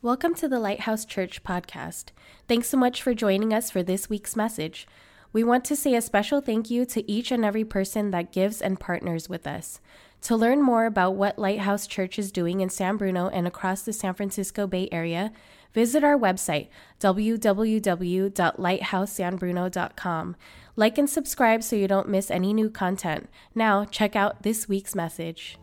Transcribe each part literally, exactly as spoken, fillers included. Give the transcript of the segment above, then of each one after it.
Welcome to the Lighthouse Church podcast. Thanks so much for joining us for this week's message. We want to say a special thank you to each and every person that gives and partners with us. To learn more about what Lighthouse Church is doing in San Bruno and across the San Francisco Bay Area, visit our website, w w w dot lighthouse san bruno dot com. Like and subscribe so you don't miss any new content. Now, check out this week's message.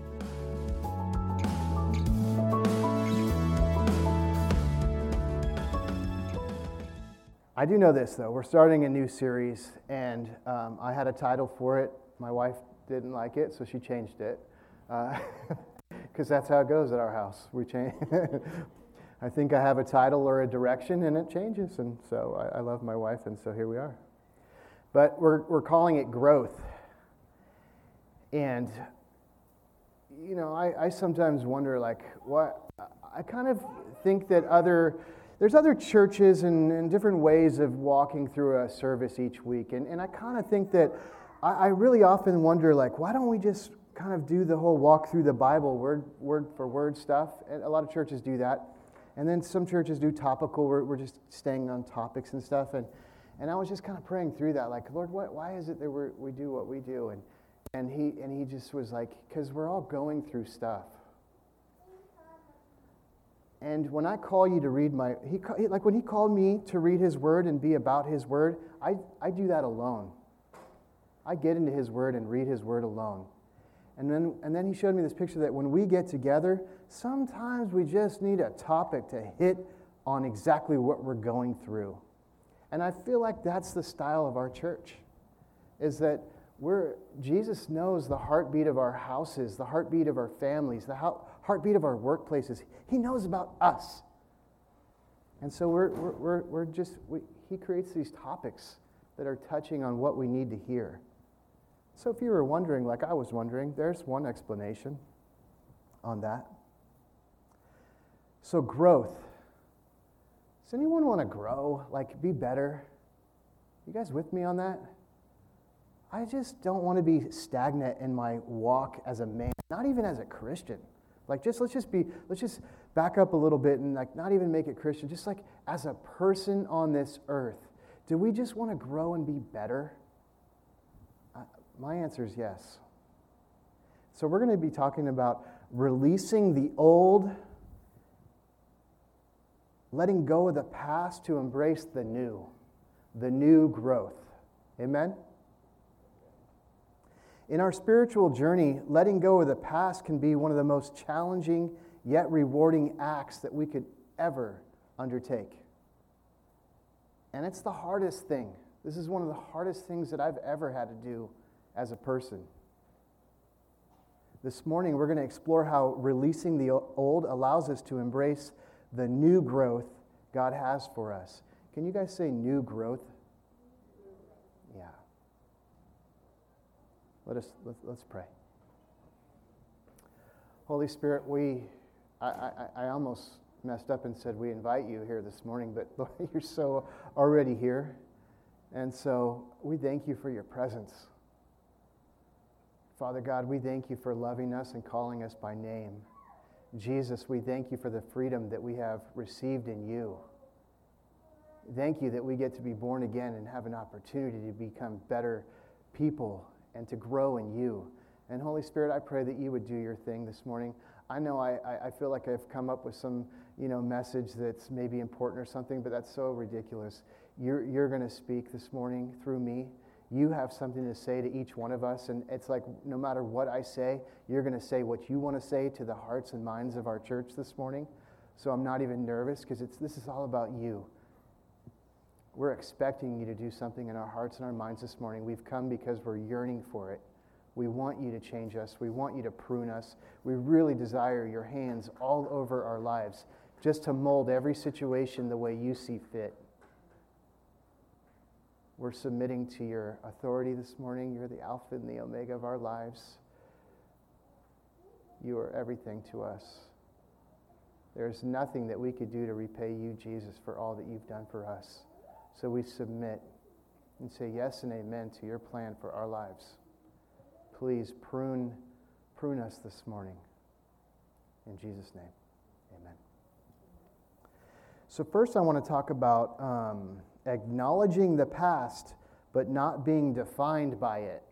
I do know this, though. We're starting a new series, and um, I had a title for it. My wife didn't like it, so she changed it. Because uh, that's how it goes at our house. We change. I think I have a title or a direction, and it changes. And so I, I love my wife, and so here we are. But we're we're calling it growth. And, you know, I, I sometimes wonder, like, what... I kind of think that other... There's other churches and, and different ways of walking through a service each week. And, and I kind of think that I, I really often wonder, like, why don't we just kind of do the whole walk through the Bible, word word for word stuff? And a lot of churches do that. And then some churches do topical, we're, we're just staying on topics and stuff. And and I was just kind of praying through that, like, Lord, what, why is it that we we do what we do? And and he and he just was like, because we're all going through stuff. And when I call you to read my, he like when he called me to read his word and be about his word, I, I do that alone. I get into his word and read his word alone. And then and then he showed me this picture that when we get together, sometimes we just need a topic to hit on exactly what we're going through. And I feel like that's the style of our church, is that we're, Jesus knows the heartbeat of our houses, the heartbeat of our families, the how, heartbeat of our workplaces. He knows about us. And so we're we're we're, we're just we, he creates these topics that are touching on what we need to hear. So if you were wondering, like I was wondering, there's one explanation on that. So growth. Does anyone want to grow? Like be better? You guys with me on that? I just don't want to be stagnant in my walk as a man, not even as a Christian. Like just let's just be let's just back up a little bit and like not even make it Christian. Just like as a person on this earth, do we just want to grow and be better? Uh, my answer is yes. So we're going to be talking about releasing the old, letting go of the past to embrace the new, the new growth. Amen? In our spiritual journey, letting go of the past can be one of the most challenging yet rewarding acts that we could ever undertake. And it's the hardest thing. This is one of the hardest things that I've ever had to do as a person. This morning, we're going to explore how releasing the old allows us to embrace the new growth God has for us. Can you guys say new growth? Yeah. Let us let's, let's pray. Holy Spirit, we I, I, I almost messed up and said we invite you here this morning, but Lord, you're so already here. And so we thank you for your presence. Father God, we thank you for loving us and calling us by name. Jesus, we thank you for the freedom that we have received in you. Thank you that we get to be born again and have an opportunity to become better people and to grow in you. And Holy Spirit, I pray that you would do your thing this morning. I know I, I feel like I've come up with some, you know, message that's maybe important or something, but that's so ridiculous. You're, you're going to speak this morning through me. You have something to say to each one of us, and it's like no matter what I say, you're going to say what you want to say to the hearts and minds of our church this morning. So I'm not even nervous because it's this is all about you. We're expecting you to do something in our hearts and our minds this morning. We've come because we're yearning for it. We want you to change us. We want you to prune us. We really desire your hands all over our lives, just to mold every situation the way you see fit. We're submitting to your authority this morning. You're the Alpha and the Omega of our lives. You are everything to us. There's nothing that we could do to repay you, Jesus, for all that you've done for us. So we submit and say yes and amen to your plan for our lives. Please prune, prune us this morning. In Jesus' name, amen. So first I want to talk about um, acknowledging the past, but not being defined by it.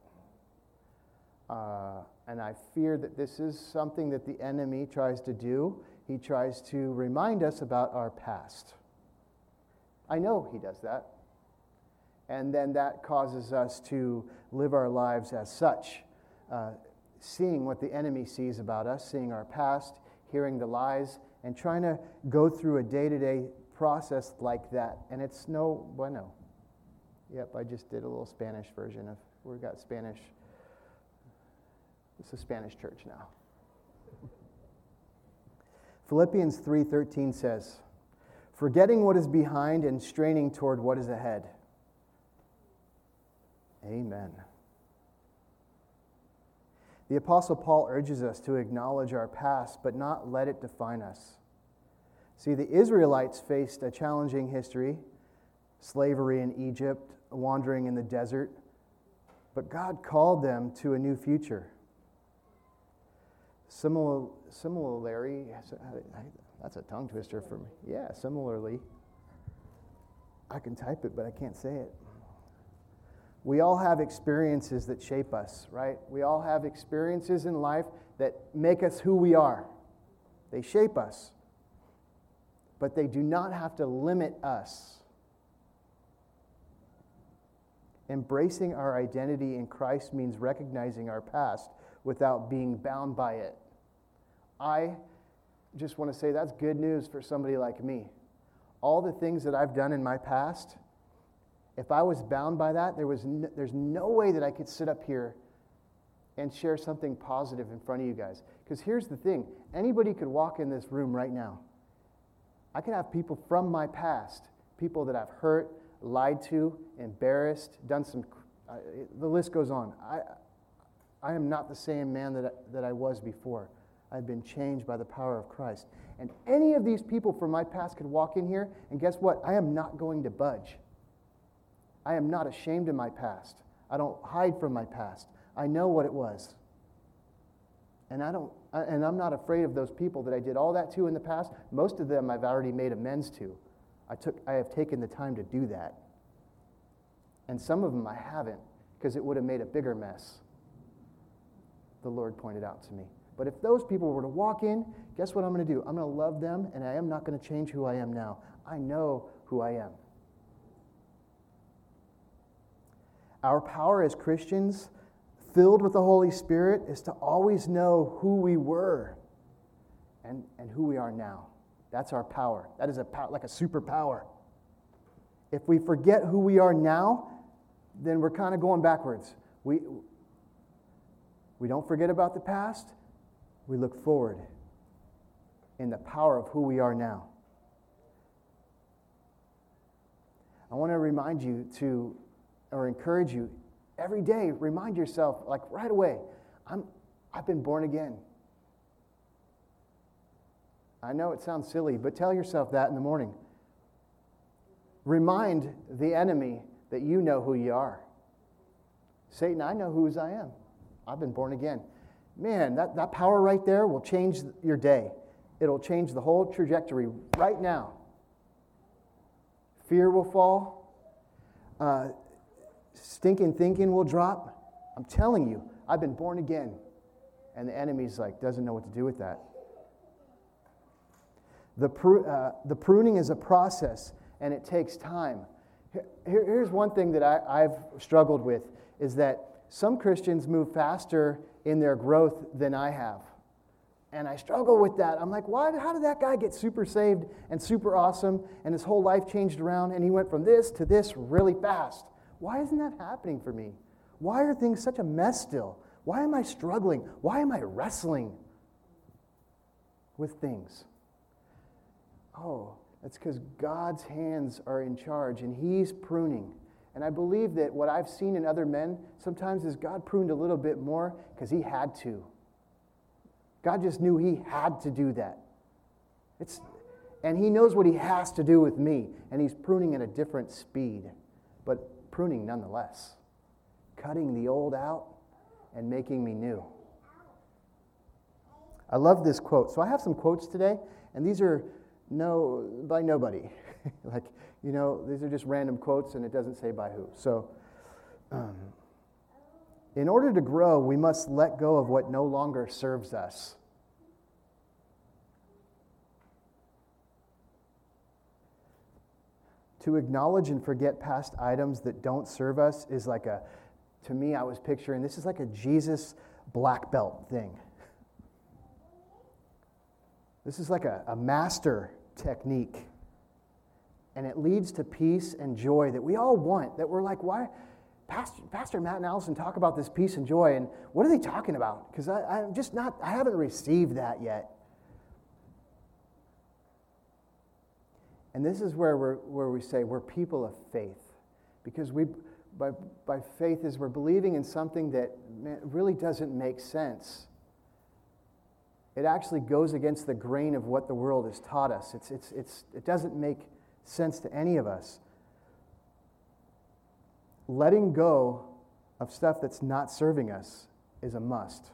Uh, and I fear that this is something that the enemy tries to do. He tries to remind us about our past. I know he does that. And then that causes us to live our lives as such, uh, seeing what the enemy sees about us, seeing our past, hearing the lies, and trying to go through a day-to-day process like that. And it's no bueno. Yep, I just did a little Spanish version of, we've got Spanish. It's a Spanish church now. Philippians three thirteen says, forgetting what is behind and straining toward what is ahead. Amen. The Apostle Paul urges us to acknowledge our past, but not let it define us. See, the Israelites faced a challenging history, slavery in Egypt, wandering in the desert, but God called them to a new future. Similar, similarly, that's a tongue twister for me. Yeah, similarly, I can type it, but I can't say it. We all have experiences that shape us, right? We all have experiences in life that make us who we are. They shape us. But they do not have to limit us. Embracing our identity in Christ means recognizing our past without being bound by it. I just want to say that's good news for somebody like me. All the things that I've done in my past, if I was bound by that, there was no, there's no way that I could sit up here and share something positive in front of you guys. Because here's the thing. Anybody could walk in this room right now. I could have people from my past, people that I've hurt, lied to, embarrassed, done some, uh, the list goes on. I I am not the same man that I, that I was before. I've been changed by the power of Christ. And any of these people from my past could walk in here, and guess what? I am not going to budge. I am not ashamed of my past. I don't hide from my past. I know what it was. And I don't and I'm not afraid of those people that I did all that to in the past. Most of them I've already made amends to. I took I have taken the time to do that. And some of them I haven't, because it would have made a bigger mess. The Lord pointed out to me. But if those people were to walk in, guess what I'm going to do? I'm going to love them, and I am not going to change who I am now. I know who I am. Our power as Christians, filled with the Holy Spirit, is to always know who we were and, and who we are now. That's our power. That is a pow- like a superpower. If we forget who we are now, then we're kind of going backwards. We, we don't forget about the past. We look forward in the power of who we are now. I want to remind you to, or encourage you, every day, remind yourself, like right away, I'm, I've been born again. I know it sounds silly, but tell yourself that in the morning. Remind the enemy that you know who you are. Satan, I know whose I am. I've been born again. Man, that, that power right there will change your day. It'll change the whole trajectory right now. Fear will fall. Uh, stinking thinking will drop. I'm telling you, I've been born again. And the enemy's like, doesn't know what to do with that. The, pru- uh, the pruning is a process, and it takes time. Here, here's one thing that I, I've struggled with, is that some Christians move faster in their growth than I have. And I struggle with that. I'm like, why? How did that guy get super saved and super awesome, and his whole life changed around, and he went from this to this really fast? Why isn't that happening for me? Why are things such a mess still? Why am I struggling? Why am I wrestling with things? Oh, it's because God's hands are in charge, and He's pruning. And I believe that what I've seen in other men sometimes is God pruned a little bit more because He had to. God just knew He had to do that. It's, and He knows what He has to do with me, and He's pruning at a different speed, but pruning nonetheless. Cutting the old out and making me new. I love this quote. So I have some quotes today, and these are No, by nobody. Like, you know, these are just random quotes and it doesn't say by who. So, um, in order to grow, we must let go of what no longer serves us. To acknowledge and forget past items that don't serve us is like a, to me, I was picturing, this is like a Jesus black belt thing. This is like a, a master technique. And it leads to peace and joy that we all want, that we're like, why? Pastor, Pastor Matt and Allison talk about this peace and joy, and what are they talking about? Because I'm just not, I haven't received that yet. And this is where we're where we say we're people of faith, because we by by faith is we're believing in something that really doesn't make sense. It actually goes against the grain of what the world has taught us. It's it's it's it doesn't make sense to any of us. Letting go of stuff that's not serving us is a must.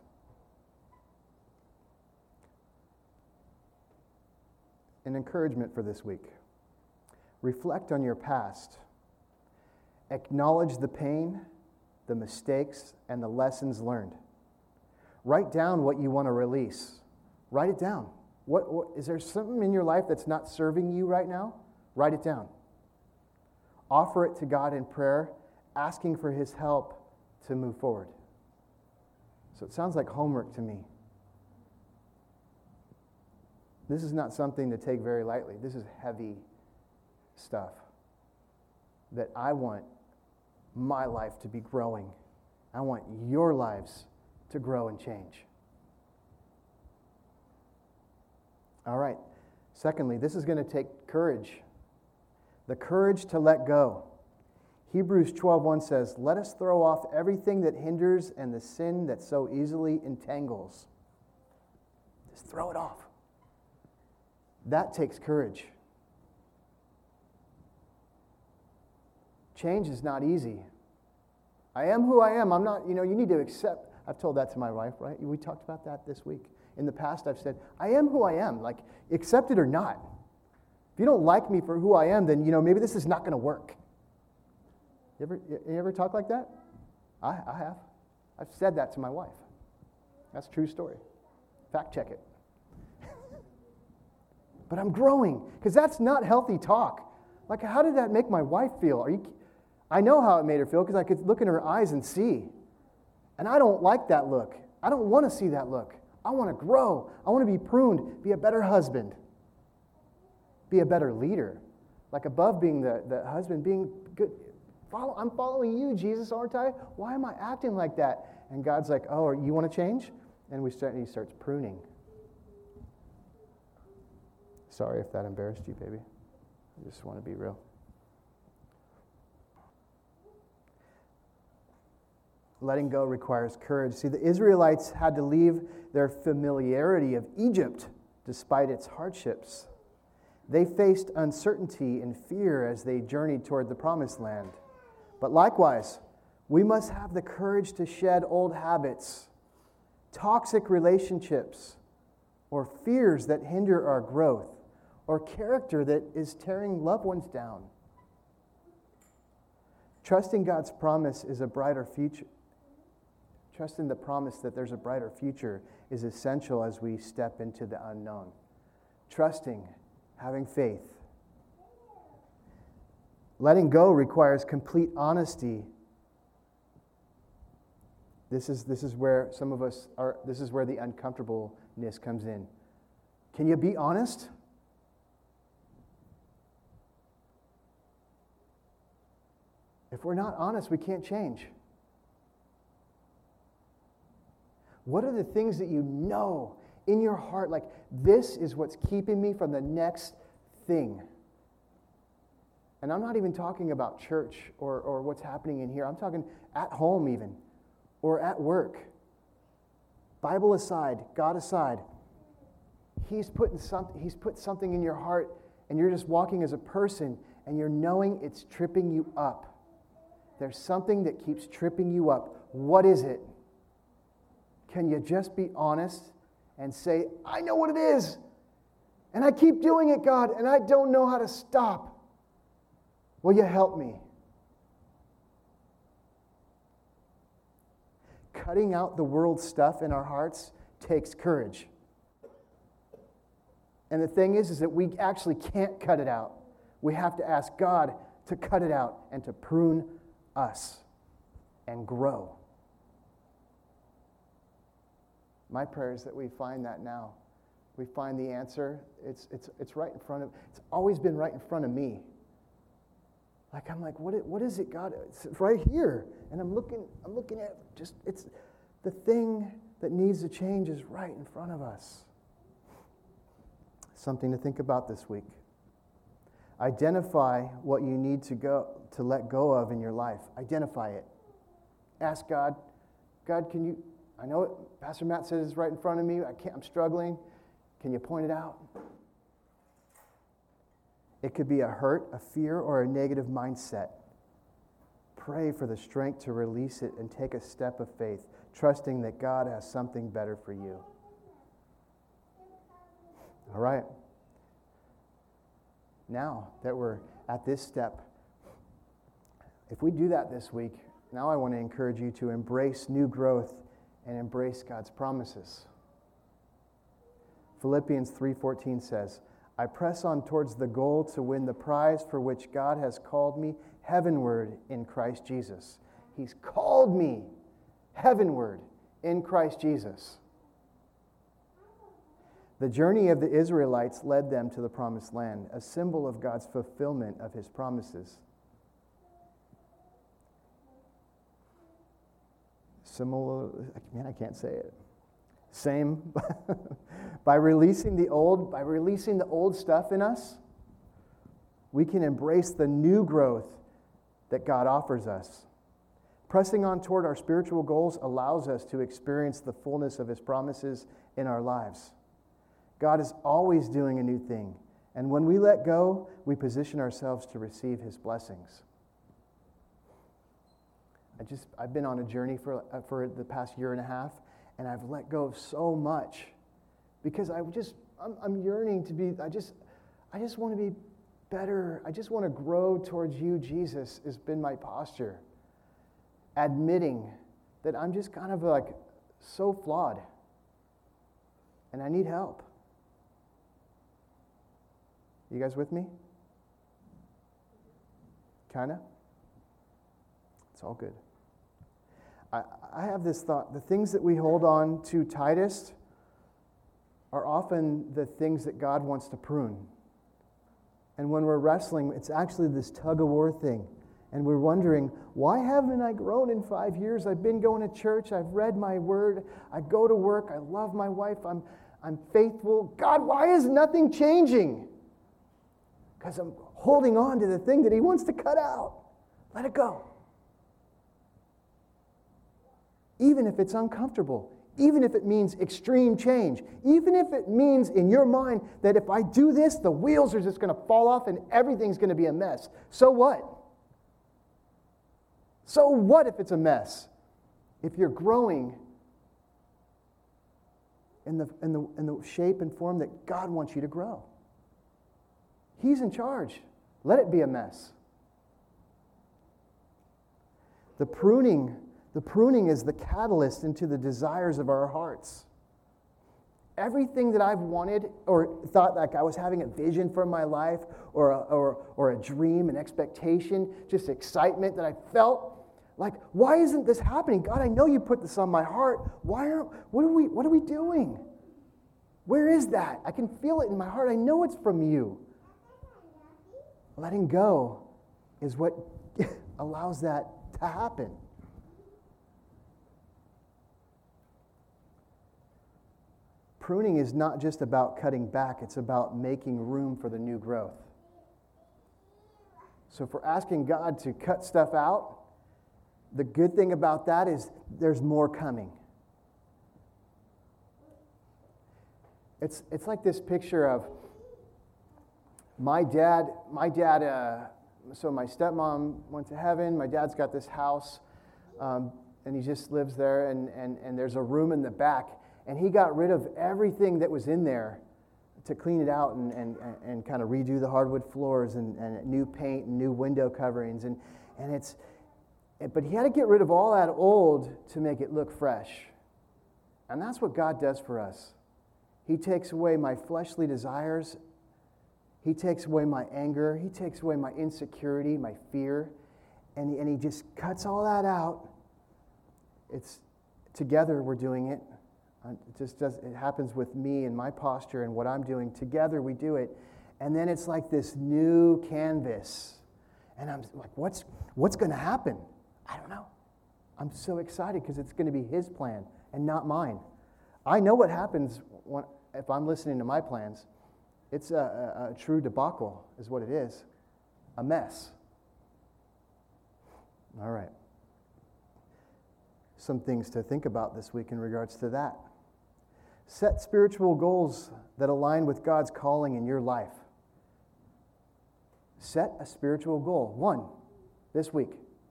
An encouragement for this week. Reflect on your past. Acknowledge the pain, the mistakes, and the lessons learned. Write down what you want to release. Write it down. What, what is there something in your life that's not serving you right now? Write it down. Offer it to God in prayer, asking for His help to move forward. So it sounds like homework to me. This is not something to take very lightly. This is heavy stuff that I want my life to be growing. I want your lives to grow and change. All right. Secondly, this is going to take courage. The courage to let go. Hebrews twelve one says, "Let us throw off everything that hinders and the sin that so easily entangles." Just throw it off. That takes courage. Change is not easy. I am who I am. I'm not, you know, you need to accept. I've told that to my wife, right? We talked about that this week. In the past, I've said, I am who I am. Like, accept it or not. If you don't like me for who I am, then, you know, maybe this is not going to work. You ever, you ever talk like that? I, I have. I've said that to my wife. That's a true story. Fact check it. But I'm growing, because that's not healthy talk. Like, how did that make my wife feel? Are you? I know how it made her feel, because I could look in her eyes and see. And I don't like that look. I don't want to see that look. I want to grow. I want to be pruned, be a better husband, be a better leader. Like, above being the, the husband, being good. Follow, I'm following you, Jesus, aren't I? Why am I acting like that? And God's like, oh, you want to change? And we start, and He starts pruning. Sorry if that embarrassed you, baby. I just want to be real. Letting go requires courage. See, the Israelites had to leave their familiarity of Egypt despite its hardships. They faced uncertainty and fear as they journeyed toward the promised land. But likewise, we must have the courage to shed old habits, toxic relationships, or fears that hinder our growth, or character that is tearing loved ones down. Trusting God's promise is a brighter future. Trusting the promise that there's a brighter future is essential as we step into the unknown. Trusting, having faith. Letting go requires complete honesty. This is, this is where some of us are, this is where the uncomfortableness comes in. Can you be honest? If we're not honest, we can't change. What are the things that you know in your heart, like, this is what's keeping me from the next thing? And I'm not even talking about church or, or what's happening in here. I'm talking at home even, or at work. Bible aside, God aside. He's putting some, He's put something in your heart, and you're just walking as a person, and you're knowing it's tripping you up. There's something that keeps tripping you up. What is it? Can you just be honest and say, I know what it is? And I keep doing it, God, and I don't know how to stop. Will you help me? Cutting out the world stuff in our hearts takes courage. And the thing is, is that we actually can't cut it out. We have to ask God to cut it out and to prune us and grow. My prayer is that we find that now. We find the answer. It's, it's, it's right in front of, it's always been right in front of me. Like, I'm like, what, what is it, God? It's right here. And I'm looking, I'm looking at just, it's the thing that needs to change is right in front of us. Something to think about this week. Identify what you need to go to let go of in your life. Identify it. Ask God, God, can you, I know it, Pastor Matt said it's right in front of me. I can't, I'm struggling. Can you point it out? It could be a hurt, a fear, or a negative mindset. Pray for the strength to release it and take a step of faith, trusting that God has something better for you. All right. Now that we're at this step, if we do that this week, now I want to encourage you to embrace new growth and embrace God's promises. Philippians three fourteen says, I press on towards the goal to win the prize for which God has called me heavenward in Christ Jesus. He's called me heavenward in Christ Jesus. The journey of the Israelites led them to the promised land, a symbol of God's fulfillment of his promises. Similar, man, I can't say it. Same. By releasing the old, by releasing the old stuff in us, we can embrace the new growth that God offers us. Pressing on toward our spiritual goals allows us to experience the fullness of his promises in our lives. God is always doing a new thing, and when we let go, we position ourselves to receive his blessings. I just, I've been on a journey for, uh, for the past year and a half, and I've let go of so much because I just, I'm, I'm yearning to be, I just, I just want to be better. I just want to grow towards you, Jesus, has been my posture. Admitting that I'm just kind of like so flawed and I need help. You guys with me? Kinda? It's all good. I, I have this thought, the things that we hold on to tightest are often the things that God wants to prune. And when we're wrestling, it's actually this tug-of-war thing. And we're wondering, why haven't I grown in five years? I've been going to church, I've read my word, I go to work, I love my wife, I'm, I'm faithful. God, why is nothing changing? Because I'm holding on to the thing that he wants to cut out. Let it go. Even if it's uncomfortable, even if it means extreme change, even if it means in your mind that if I do this, the wheels are just going to fall off and everything's going to be a mess. So what? So what if it's a mess? If you're growing in the, in the, in the shape and form that God wants you to grow. He's in charge. Let it be a mess. The pruning, the pruning is the catalyst into the desires of our hearts. Everything that I've wanted or thought like I was having a vision for my life or a, or, or a dream, an expectation, just excitement that I felt, like, why isn't this happening? God, I know you put this on my heart. Why aren't, what are we, what are we doing? Where is that? I can feel it in my heart. I know it's from you. Letting go is what allows that to happen. Pruning is not just about cutting back, it's about making room for the new growth. So if we're asking God to cut stuff out, the good thing about that is there's more coming. It's it's like this picture of my dad, my dad, uh, so my stepmom went to heaven, my dad's got this house, um, and he just lives there, and, and, and there's a room in the back, and he got rid of everything that was in there to clean it out and, and, and kind of redo the hardwood floors and, and new paint and new window coverings. And, and it's, but he had to get rid of all that old to make it look fresh. And that's what God does for us. He takes away my fleshly desires. He takes away my anger. He takes away my insecurity, my fear. And he, and he just cuts all that out. It's together we're doing it. It just does. It happens with me and my posture and what I'm doing. Together we do it. And then it's like this new canvas. And I'm like, what's, what's going to happen? I don't know. I'm so excited because it's going to be his plan and not mine. I know what happens when, if I'm listening to my plans. It's a, a, a true debacle is what it is. A mess. All right. Some things to think about this week in regards to that. Set spiritual goals that align with God's calling in your life. Set a spiritual goal. One, this week.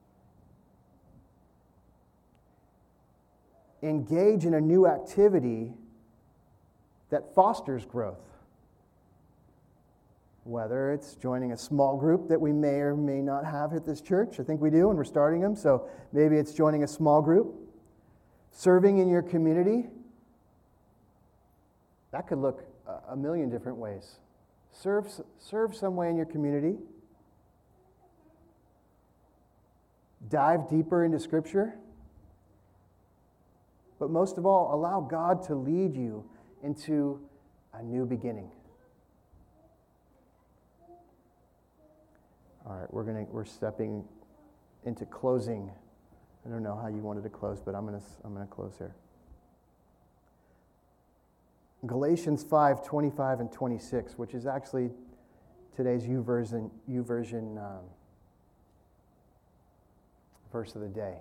Engage in a new activity that fosters growth. Whether it's joining a small group that we may or may not have at this church. I think we do, and we're starting them. So maybe it's joining a small group. Serving in your community. That could look a million different ways. Serve, serve some way in your community. Dive deeper into Scripture. But most of all, allow God to lead you into a new beginning. All right, we're gonna we're stepping into closing. I don't know how you wanted to close, but I'm gonna I'm gonna close here. Galatians five, twenty-five and twenty-six, which is actually today's YouVersion, YouVersion um, verse of the day.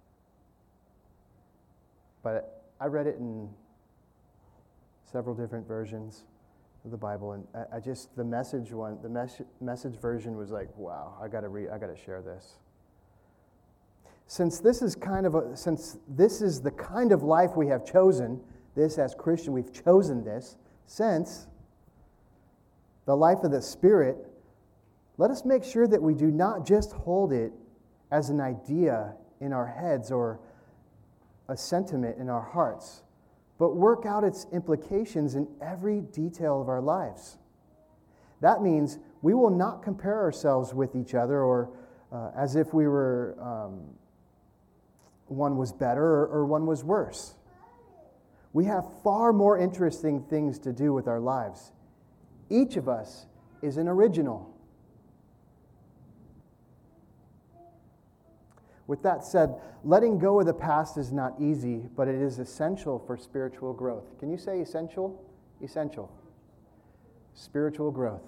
But I read it in several different versions of the Bible, and I, I just the message one, the mes- message version was like, wow, I gotta read, I gotta share this. Since this is kind of a, since this is the kind of life we have chosen. This, as Christian, we've chosen this. Since the life of the Spirit, let us make sure that we do not just hold it as an idea in our heads or a sentiment in our hearts, but work out its implications in every detail of our lives. That means we will not compare ourselves with each other or uh, as if we were, um, one was better or, or one was worse. We have far more interesting things to do with our lives. Each of us is an original. With that said, letting go of the past is not easy, but it is essential for spiritual growth. Can you say essential? Essential. Spiritual growth.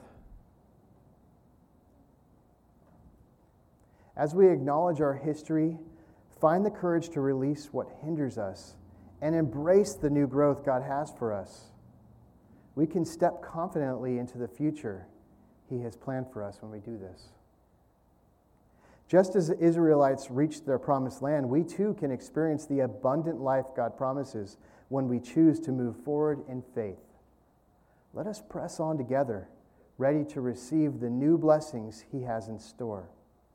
As we acknowledge our history, find the courage to release what hinders us and embrace the new growth God has for us. We can step confidently into the future He has planned for us when we do this. Just as the Israelites reached their promised land, we too can experience the abundant life God promises when we choose to move forward in faith. Let us press on together, ready to receive the new blessings He has in store.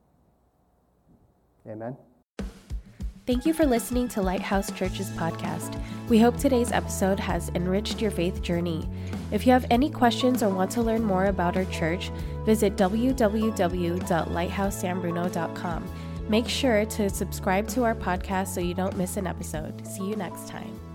Amen. Thank you for listening to Lighthouse Church's podcast. We hope today's episode has enriched your faith journey. If you have any questions or want to learn more about our church, visit w w w dot lighthouse san bruno dot com. Make sure to subscribe to our podcast so you don't miss an episode. See you next time.